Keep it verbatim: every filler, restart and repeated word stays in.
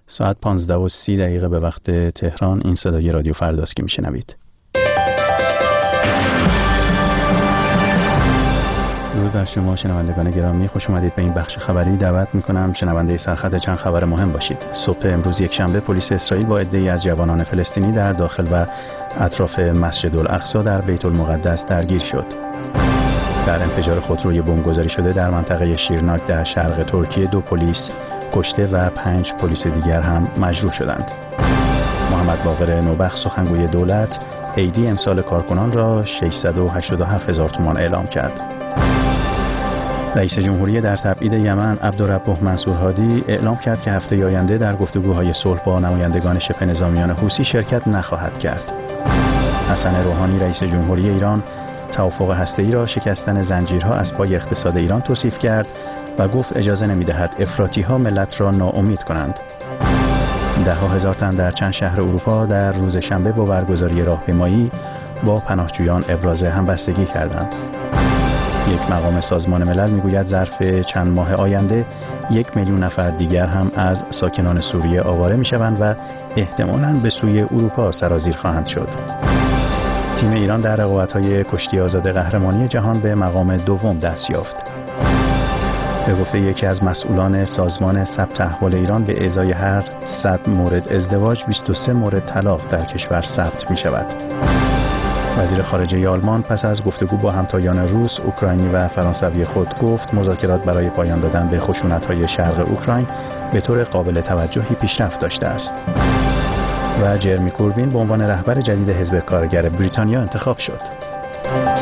ساعت پانزده و سی دقیقه به وقت تهران. این صدای رادیو فرداست که میشنوید. درود بر شما شنوندگان گرامی، خوش اومدید به این بخش خبری. دعوت میکنم شنونده سرخط چند خبر مهم باشید. صبح امروز یک شنبه پلیس اسرائیل با عده‌ای از جوانان فلسطینی در داخل و اطراف مسجد الاقصی در بیت المقدس درگیر شد. در انفجار خودروی بمبگذاری شده در منطقه شیرناک در شرق ترکیه دو پلیس کشته و پنج پلیس دیگر هم مجروح شدند. محمد باقر نوبخت سخنگوی دولت عیدی امسال کارکنان را ششصد و هشتاد و هفت هزار تومان اعلام کرد. رئیس جمهوری در تبعید یمن عبدالرب منصور هادی اعلام کرد که هفته آینده در گفتگوهای صلح با نمایندگان شبه نظامیان حوثی شرکت نخواهد کرد. حسن روحانی رئیس جمهوری ایران توافق هسته‌ای را شکستن زنجیرها از پای اقتصاد ایران توصیف کرد و گفت اجازه نمی‌دهد افراطی‌ها ملت را ناامید کنند. ده ها هزار تن در چند شهر اروپا در روز شنبه با برگزاری راهپیمایی با پناهجویان ابراز همبستگی کردند. یک مقام سازمان ملل میگوید ظرف چند ماه آینده یک میلیون نفر دیگر هم از ساکنان سوریه آواره میشوند و احتمالاً به سوی اروپا سرازیر خواهند شد. تیم ایران در رقابت‌های کشتی آزاد قهرمانی جهان به مقام دوم دست یافت. به گفته یکی از مسئولان سازمان ثبت احوال ایران به ازای هر صد مورد ازدواج بیست و سه مورد طلاق در کشور ثبت می شود. وزیر خارجه آلمان پس از گفتگو با همتایان روس، اوکراینی و فرانسوی خود گفت مذاکرات برای پایان دادن به خشونت‌های شرق اوکراین به طور قابل توجهی پیشرفت داشته است. و جرمی کوربین به عنوان رهبر جدید حزب کارگر بریتانیا انتخاب شد.